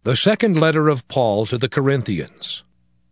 The second letter of Paul to the Corinthians.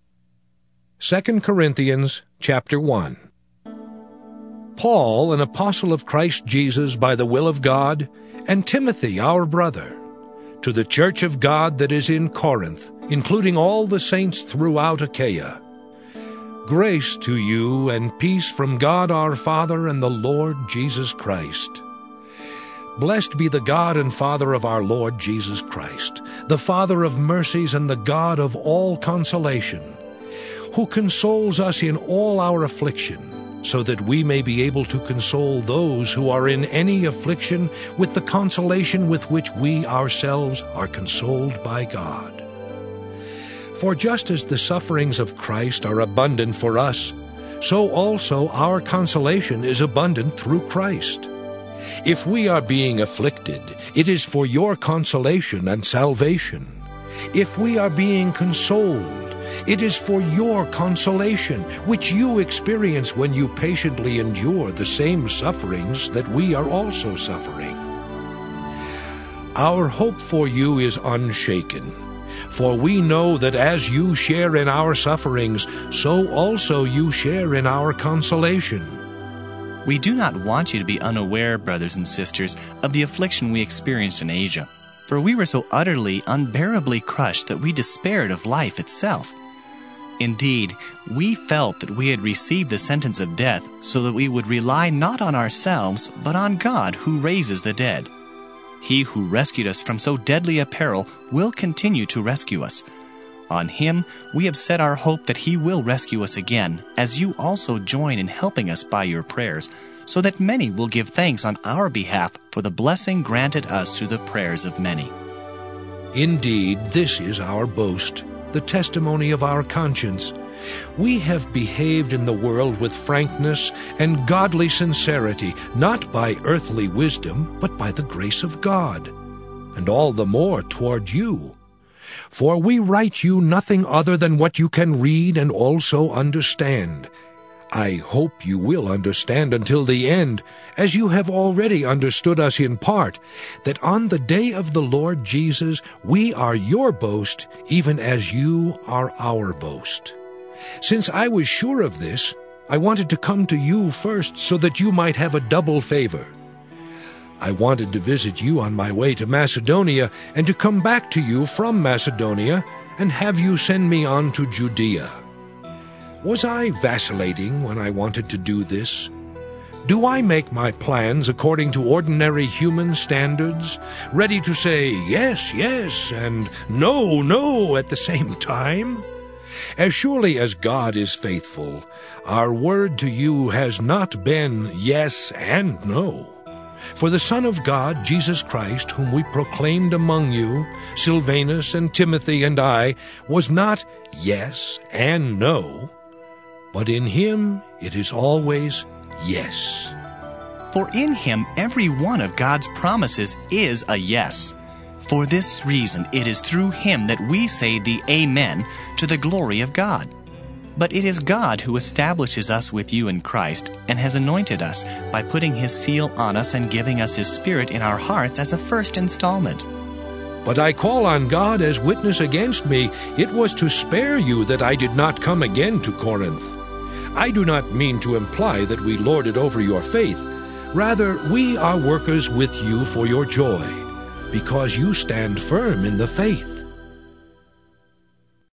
2 Corinthians chapter 1. Paul, an apostle of Christ Jesus by the will of God, and Timothy, our brother, to the church of God that is in Corinth, including all the saints throughout Achaia. Grace to you and peace from God our Father and the Lord Jesus Christ. Blessed be the God and Father of our Lord Jesus Christ, the Father of mercies and the God of all consolation, who consoles us in all our affliction, so that we may be able to console those who are in any affliction with the consolation with which we ourselves are consoled by God. For just as the sufferings of Christ are abundant for us, so also our consolation is abundant through Christ. If we are being afflicted, it is for your consolation and salvation. If we are being consoled, it is for your consolation, which you experience when you patiently endure the same sufferings that we are also suffering. Our hope for you is unshaken, for we know that as you share in our sufferings, so also you share in our consolation. We do not want you to be unaware, brothers and sisters, of the affliction we experienced in Asia, for we were so utterly, unbearably crushed that we despaired of life itself. Indeed, we felt that we had received the sentence of death, so that we would rely not on ourselves, but on God who raises the dead. He who rescued us from so deadly a peril will continue to rescue us. On him we have set our hope that he will rescue us again, as you also join in helping us by your prayers, so that many will give thanks on our behalf for the blessing granted us through the prayers of many. Indeed, this is our boast, the testimony of our conscience. We have behaved in the world with frankness and godly sincerity, not by earthly wisdom, but by the grace of God, and all the more toward you. For we write you nothing other than what you can read and also understand. I hope you will understand until the end, as you have already understood us in part, that on the day of the Lord Jesus we are your boast, even as you are our boast. Since I was sure of this, I wanted to come to you first so that you might have a double favor. I wanted to visit you on my way to Macedonia and to come back to you from Macedonia and have you send me on to Judea. Was I vacillating when I wanted to do this? Do I make my plans according to ordinary human standards, ready to say yes, yes, and no, no at the same time? As surely as God is faithful, our word to you has not been yes and no. For the Son of God, Jesus Christ, whom we proclaimed among you, Silvanus and Timothy and I, was not yes and no, but in him it is always yes. For in him every one of God's promises is a yes. For this reason it is through him that we say the Amen to the glory of God. But it is God who establishes us with you in Christ and has anointed us by putting his seal on us and giving us his Spirit in our hearts as a first installment. But I call on God as witness against me, it was to spare you that I did not come again to Corinth. I do not mean to imply that we lorded over your faith. Rather, we are workers with you for your joy, because you stand firm in the faith.